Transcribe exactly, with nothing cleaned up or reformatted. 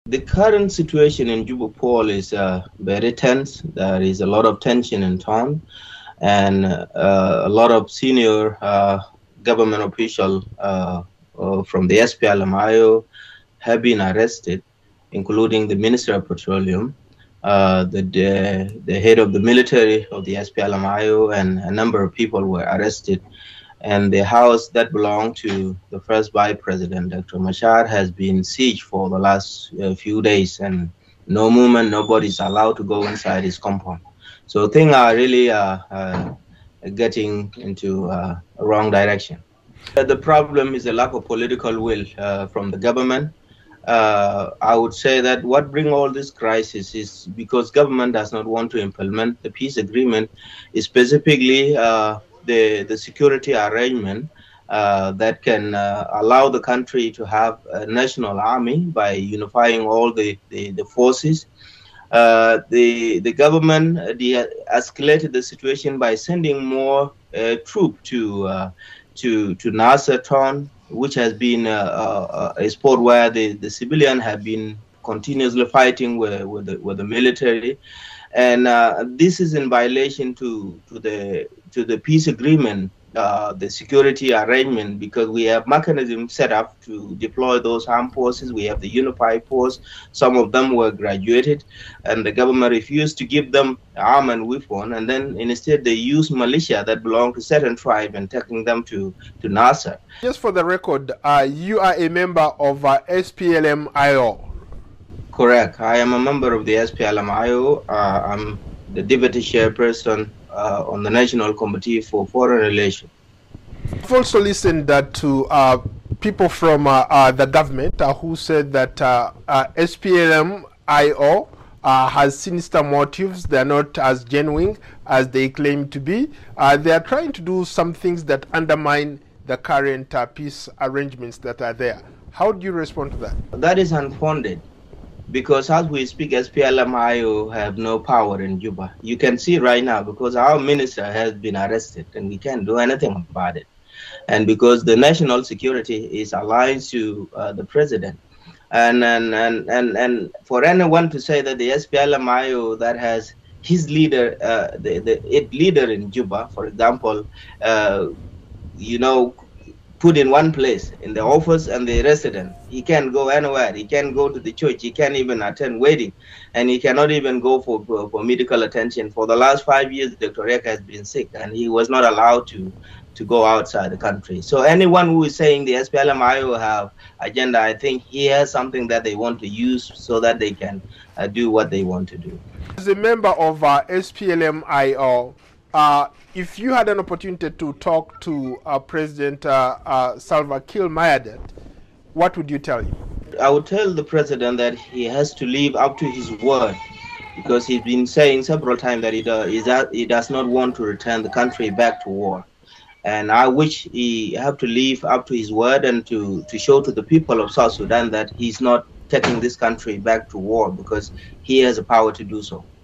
The current situation in Juba Pol is uh, very tense. There is a lot of tension in town, and uh, a lot of senior uh, government officials uh, uh, from the S P L M I O have been arrested, including the Minister of Petroleum, uh, the, the the head of the military of the S P L M I O, and a number of people were arrested. And the house that belonged to the first vice president, Doctor Machar, has been sieged for the last uh, few days, and no movement, nobody's allowed to go inside his compound. So things are really uh, uh, getting into uh, a wrong direction. Uh, the problem is a lack of political will uh, from the government. Uh, I would say that what brings all this crisis is because government does not want to implement the peace agreement, specifically uh, the, the security arrangement uh, that can uh, allow the country to have a national army by unifying all the, the, the forces. Uh, the, the government de-escalated the situation by sending more uh, troops to, uh, to, to Nasser town, which has been uh, a sport where the, the civilians have been continuously fighting with, with, the, with the military. And uh, this is in violation to, to, the, to the peace agreement, uh, the security arrangement, because we have mechanisms set up to deploy those armed forces. We have the unified force. Some of them were graduated, and the government refused to give them arm and weapon, and then instead they use militia that belong to certain tribe and taking them to, to Nasser. Just for the record, uh, you are a member of uh, S P L M I O. Correct. I am a member of the S P L M I O. Uh, I'm the deputy chairperson uh, on the National Committee for Foreign Relations. I've also listened uh, to uh, people from uh, uh, the government uh, who said that uh, uh, S P L M I O uh, has sinister motives. They're not as genuine as they claim to be. Uh, they are trying to do some things that undermine the current uh, peace arrangements that are there. How do you respond to that? That is unfounded, because as we speak, S P L M I O have no power in Juba. You can see right now, because our minister has been arrested and we can't do anything about it. And because the national security is aligned to uh, the president. And, and, and, and, and for anyone to say that the S P L M I O that has his leader, uh, the, the it leader in Juba, for example, uh, you know, put in one place in the office and the resident. He can't go anywhere. He can't go to the church. He can't even attend wedding, and he cannot even go for, for, for medical attention. For the last five years, Doctor Riek has been sick, and he was not allowed to to go outside the country. So anyone who is saying the S P L M I O have agenda, I think he has something that they want to use so that they can uh, do what they want to do. As a member of uh, S P L M I O, Uh, if you had an opportunity to talk to uh, President uh, uh, Salva Kiir Mayardit, what would you tell him? I would tell the president that he has to live up to his word, because he's been saying several times that he, does, he does not want to return the country back to war. And I wish he have to live up to his word and to, to show to the people of South Sudan that he's not taking this country back to war, because he has the power to do so.